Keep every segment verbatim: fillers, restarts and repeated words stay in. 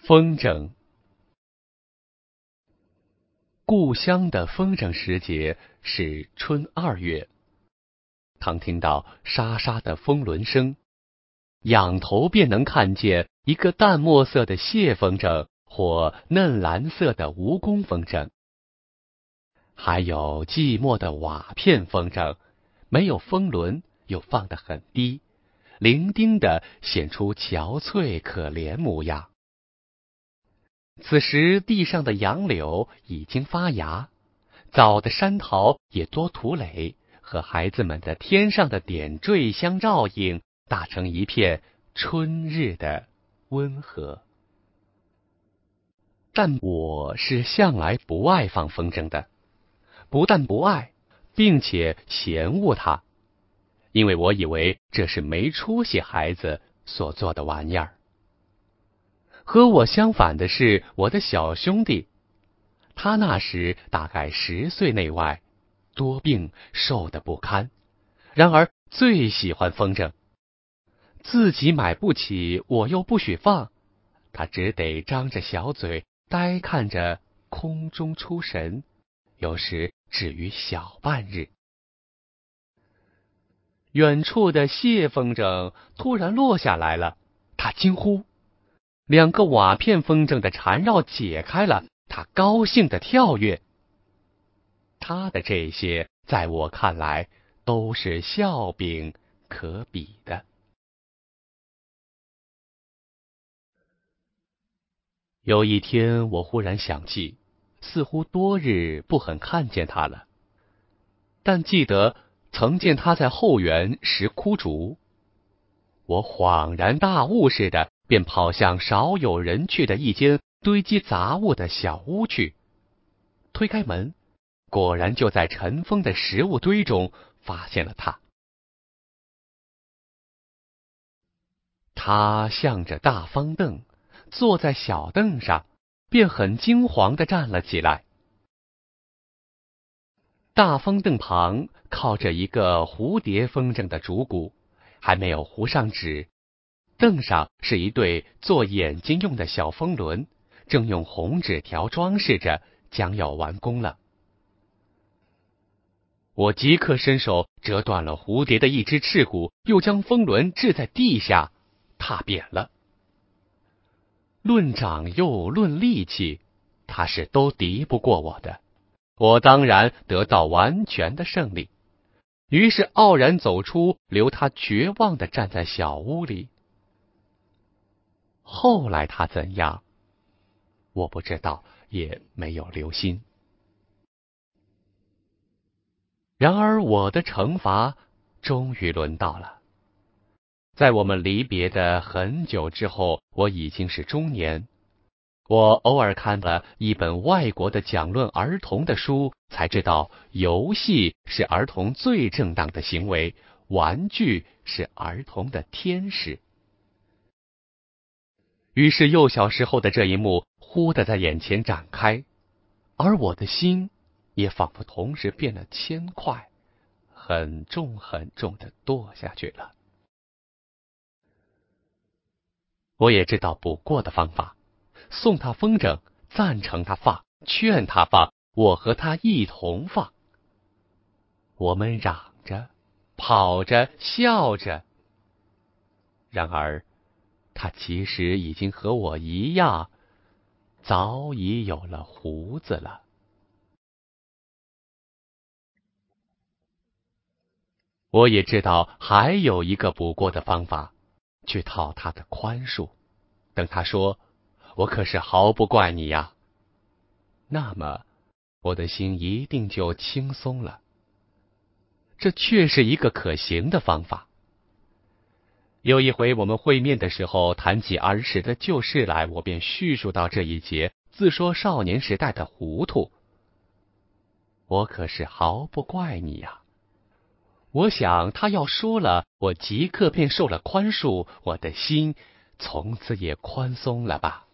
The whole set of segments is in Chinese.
风筝。故乡的风筝时节是春二月，当听到沙沙的风轮声，仰头便能看见一个淡墨色的蟹风筝或嫩蓝色的蜈蚣风筝，还有寂寞的瓦片风筝，没有风轮，又放得很低，伶仃地显出憔悴可怜模样。此时地上的杨柳已经发芽，早的山桃也多吐蕾，和孩子们的天上的点缀相照应，打成一片春日的温和。但我是向来不爱放风筝的，不但不爱，并且嫌恶它，因为我以为这是没出息孩子所做的玩意儿。和我相反的是我的小兄弟，他那时大概十岁内外，多病，瘦得不堪，然而最喜欢风筝。自己买不起，我又不许放，他只得张着小嘴呆看着空中出神，有时至于小半日。远处的蟹风筝突然落下来了，他惊呼。两个瓦片风筝的缠绕解开了，他高兴地跳跃。他的这些在我看来都是笑柄可比的。有一天我忽然想起，似乎多日不很看见他了，但记得曾见他在后园拾枯竹。我恍然大悟似的，便跑向少有人去的一间堆积杂物的小屋去，推开门，果然就在尘封的食物堆中发现了他。他向着大方凳，坐在小凳上，便很惊惶地站了起来。大方凳旁靠着一个蝴蝶风筝的竹骨，还没有糊上纸。凳上是一对做眼睛用的小风轮，正用红纸条装饰着，将要完工了。我即刻伸手折断了蝴蝶的一只翅骨，又将风轮掷在地下，踏扁了。论长幼，论力气，他是都敌不过我的，我当然得到完全的胜利。于是傲然走出，留他绝望地站在小屋里。后来他怎样，我不知道，也没有留心。然而我的惩罚终于轮到了。在我们离别的很久之后，我已经是中年。我偶尔看了一本外国的讲论儿童的书，才知道游戏是儿童最正当的行为，玩具是儿童的天使。于是幼小时候的这一幕忽地在眼前展开，而我的心也仿佛同时变了铅块，很重很重地堕下去了。我也知道补过的方法，送他风筝，赞成他放，劝他放，我和他一同放。我们嚷着，跑着，笑着。然而他其实已经和我一样，早已有了胡子了。我也知道还有一个补过的方法，去讨他的宽恕。等他说，我可是毫不怪你呀，那么我的心一定就轻松了。这确是一个可行的方法。有一回我们会面的时候，谈起儿时的旧事来，我便叙述到这一节，自说少年时代的糊涂。我可是毫不怪你呀。我想他要说了，我即刻便受了宽恕，我的心从此也宽松了吧。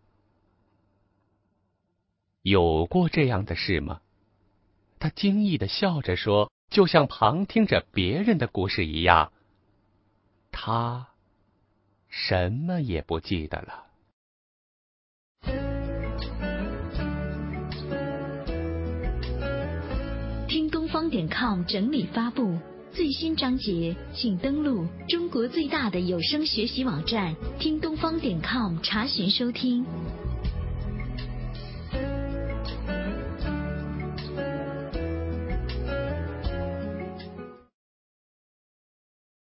有过这样的事吗？他惊异地笑着说，就像旁听着别人的故事一样。他什么也不记得了。 方点 com 整理发布，最新章节请登录中国最大的有声学习网站听东方点 com 查询收听。